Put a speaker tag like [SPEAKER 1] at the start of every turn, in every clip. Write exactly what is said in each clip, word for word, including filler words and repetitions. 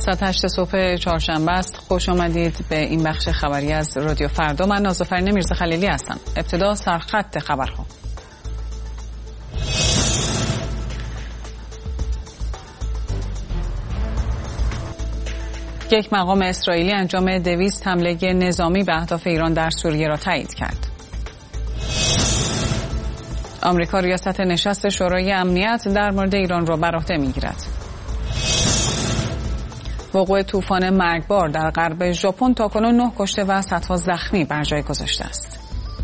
[SPEAKER 1] ساعت هشت صبح چهارشنبه است. خوش آمدید به این بخش خبری از رادیو فردا. من نازافرین میرزا خلیلی هستم. ابتدا سرخط خبرها. یک مقام اسرائیلی انجام دویست حمله نظامی به اهداف ایران در سوریه را تایید کرد. آمریکا ریاست نشست شورای امنیت در مورد ایران را بر عهده می‌گیرد. وقوع طوفان مرگبار در غرب ژاپن تاکنون نه کشته و صدها زخمی بر جای گذاشته است.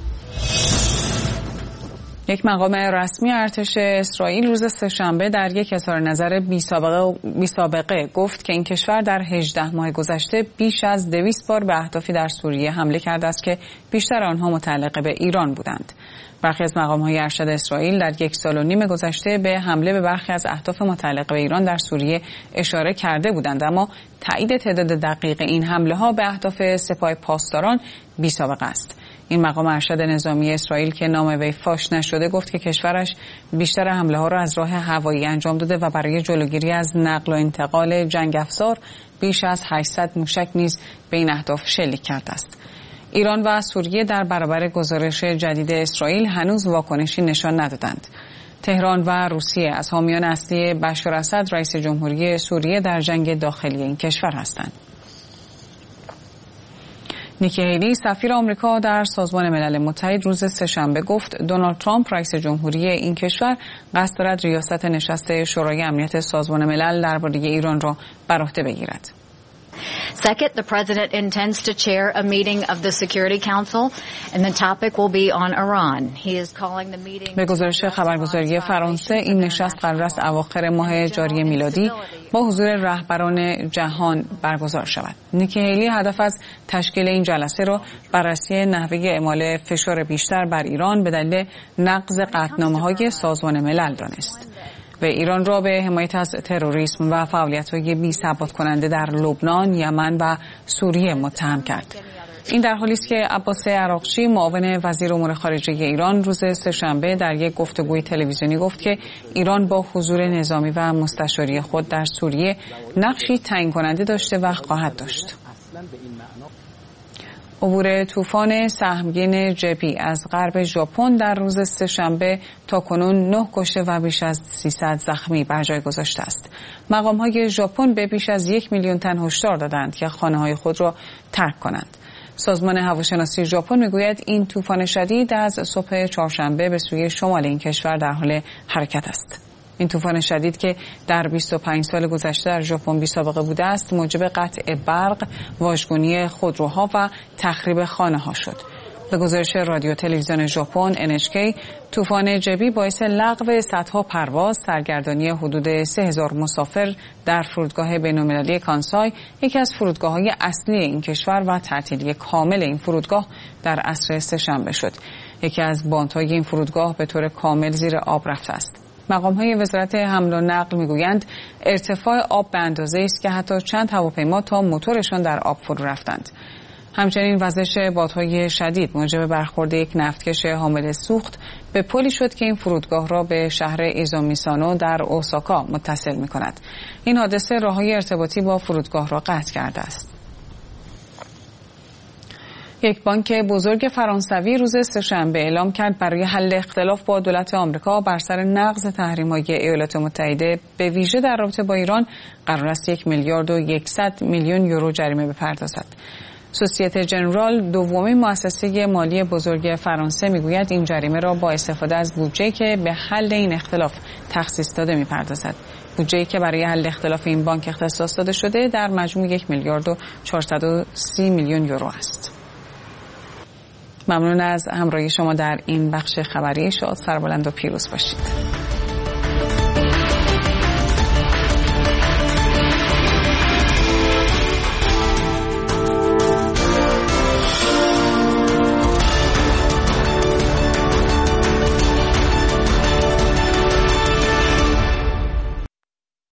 [SPEAKER 1] یک مقام رسمی ارتش اسرائیل روز سه‌شنبه در یک اظهار نظر بی سابقه, بی سابقه گفت که این کشور در هجده ماه گذشته بیش از دویست بار به اهدافی در سوریه حمله کرده است که بیشتر آنها متعلق به ایران بودند. برخی از مقام‌های ارشد اسرائیل در یک سال و نیم گذشته به حمله به برخی از اهداف متعلق به ایران در سوریه اشاره کرده بودند، اما تایید تعداد دقیق این حمله‌ها به اهداف سپاه پاسداران بی‌سابقه است. این مقام ارشد نظامی اسرائیل که نام وی فاش نشده گفت که کشورش بیشتر حمله‌ها را از راه هوایی انجام داده و برای جلوگیری از نقل و انتقال جنگ افزار بیش از هشتصد موشک نیز به این اهداف شلیک کرده است. ایران و سوریه در برابر گزارش جدید اسرائیل هنوز واکنشی نشان ندادند. تهران و روسیه از حامیان اصلی بشار اسد رئیس جمهوری سوریه در جنگ داخلی این کشور هستند. نیکی هیلی سفیر آمریکا در سازمان ملل متحد روز سه‌شنبه گفت دونالد ترامپ رئیس جمهوری این کشور قصد دارد ریاست نشست شورای امنیت سازمان ملل درباره ایران را بر عهده بگیرد.
[SPEAKER 2] Second, the president intends to chair a meeting of the Security Council and the topic will be on Iran. He is calling the meeting. به
[SPEAKER 1] گزارش خبرگزاری فرانسه این نشست قرار است اواخر ماه جاری میلادی با حضور رهبران جهان برگزار شود. نیکی هیلی هدف از تشکیل این جلسه را بررسی نحوه اعمال فشار بیشتر بر ایران به دلیل نقض قطعنامه‌های سازمان ملل دانست و ایران را به حمایت از تروریسم و فعالیت‌های بی‌ثبات کننده در لبنان، یمن و سوریه متهم کرد. این در حالی است که عباس عراقچی معاون وزیر امور خارجه ایران روز سه‌شنبه در یک گفتگوی تلویزیونی گفت که ایران با حضور نظامی و مستشاری خود در سوریه نقشی تعیین کننده داشته و خواهد داشت. عبور طوفان سهمگین جپی از غرب ژاپن در روز سه‌شنبه تاکنون نه کشته و بیش از سیصد زخمی بر جای گذاشته است. مقام‌های ژاپن به بیش از یک میلیون تن هشدار دادند که خانه‌های خود را ترک کنند. سازمان هواشناسی ژاپن میگوید این طوفان شدید از صبح چهارشنبه به سوی شمال این کشور در حال حرکت است. این طوفان شدید که در بیست و پنج سال گذشته در ژاپن بی‌سابقه بوده است موجب قطع برق، واژگونی خودروها و تخریب خانه‌ها شد. به گزارش رادیو تلویزیون ژاپن ان اچ کی، طوفان جبی باعث لغو صدها پرواز، سرگردانی حدود سه هزار مسافر در فرودگاه بین‌المللی کانسای، یکی از فرودگاه‌های اصلی این کشور و تعطیلی کامل این فرودگاه در عصر سه‌شنبه شد. یکی از باندهای این فرودگاه به طور کامل زیر آب رفته است. مقام‌های وزارت حمل و نقل میگویند ارتفاع آب به اندازه‌ای است که حتی چند هواپیما تا موتورشان در آب فرو رفتند. همچنین وزش بادهای شدید موجب برخورد یک نفتکش حامل سوخت به پلی شد که این فرودگاه را به شهر ایزومیسانو در اوساکا متصل می‌کند. این حادثه راه‌های ارتباطی با فرودگاه را قطع کرده است. یک بانک بزرگ فرانسوی روز سه‌شنبه اعلام کرد برای حل اختلاف با دولت آمریکا بر سر نقض تحریم‌های ایالات متحده به ویژه در رابطه با ایران قرار است یک میلیارد و یکصد میلیون یورو جریمه بپردازد. سوسیته ژنرال دومین مؤسسه مالی بزرگ فرانسه میگوید این جریمه را با استفاده از بودجه‌ای که به حل این اختلاف تخصیص داده میپردازد. بودجه‌ای که برای حل اختلاف این بانک اختصاص داده شده در مجموع یک میلیارد و چهارصد و سی میلیون یورو است. ممنون از همراهی شما در این بخش خبری. شاد، سربلند و پیروز باشید.